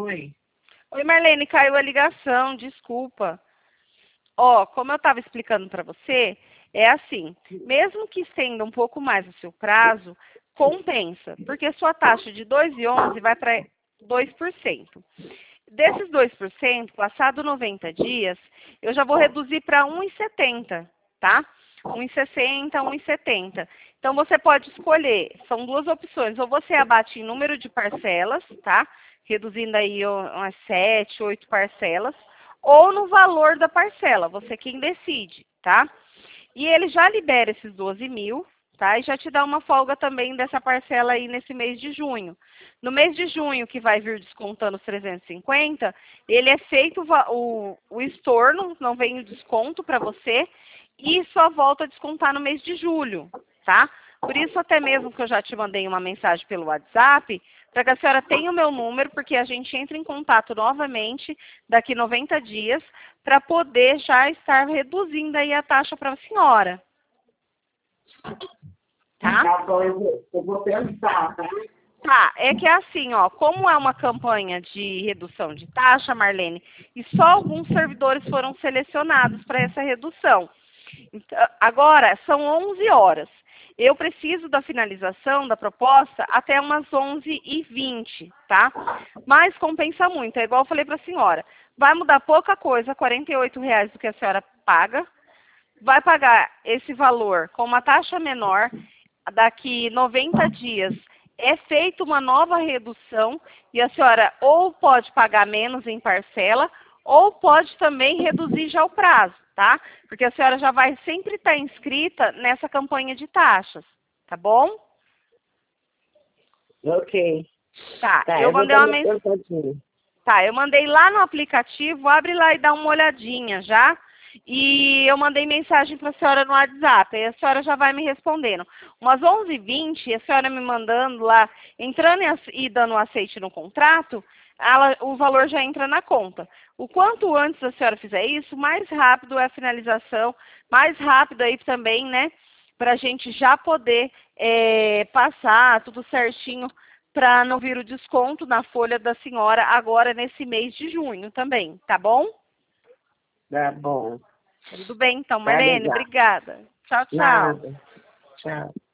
Oi. Oi, Marlene, caiu a ligação, desculpa. Ó, como eu estava explicando para você, é assim, mesmo que estenda um pouco mais o seu prazo, compensa, porque sua taxa de 2,11 vai para 2%. Desses 2%, passado 90 dias, eu já vou reduzir para 1,70, tá? 1,60, 1,70. Então, você pode escolher, são duas opções, ou você abate em número de parcelas, tá? Reduzindo aí umas 7, 8 parcelas, ou no valor da parcela, você quem decide, tá? E ele já libera esses 12 mil, tá? E já te dá uma folga também dessa parcela aí nesse mês de junho. No mês de junho, que vai vir descontando os 350, ele é feito o estorno, não vem o desconto para você, e só volta a descontar no mês de julho, tá? Por isso, até mesmo que eu já te mandei uma mensagem pelo WhatsApp, para que a senhora tenha o meu número, porque a gente entra em contato novamente daqui 90 dias, para poder já estar reduzindo aí a taxa para a senhora. Tá? Tá bom, eu vou pensar, tá? Tá, é que é assim, ó, como é uma campanha de redução de taxa, Marlene, e só alguns servidores foram selecionados para essa redução. Então, agora, são 11 horas. Eu preciso da finalização da proposta até umas 11h20, tá? Mas compensa muito, é igual eu falei para a senhora. Vai mudar pouca coisa, R$ 48,00 do que a senhora paga. Vai pagar esse valor com uma taxa menor. Daqui 90 dias é feita uma nova redução e a senhora ou pode pagar menos em parcela ou pode também reduzir já o prazo, tá? Porque a senhora já vai sempre estar inscrita nessa campanha de taxas, tá bom? Ok. Tá, Tá, eu eu vou mandei dar uma uma mensagem. pensadinha. Tá, eu mandei lá no aplicativo, abre lá e dá uma olhadinha já. E eu mandei mensagem para a senhora no WhatsApp, aí a senhora já vai me respondendo. Umas 11h20, a senhora me mandando lá, entrando e dando aceite no contrato, o valor já entra na conta. O quanto antes a senhora fizer isso, mais rápido é a finalização, mais rápido aí também, né? Para a gente já poder passar tudo certinho para não vir o desconto na folha da senhora agora nesse mês de junho também, tá bom? Tá bom. Tudo bem, então, Tá Marlene, legal. obrigada. Tchau, tchau. Nada. Tchau.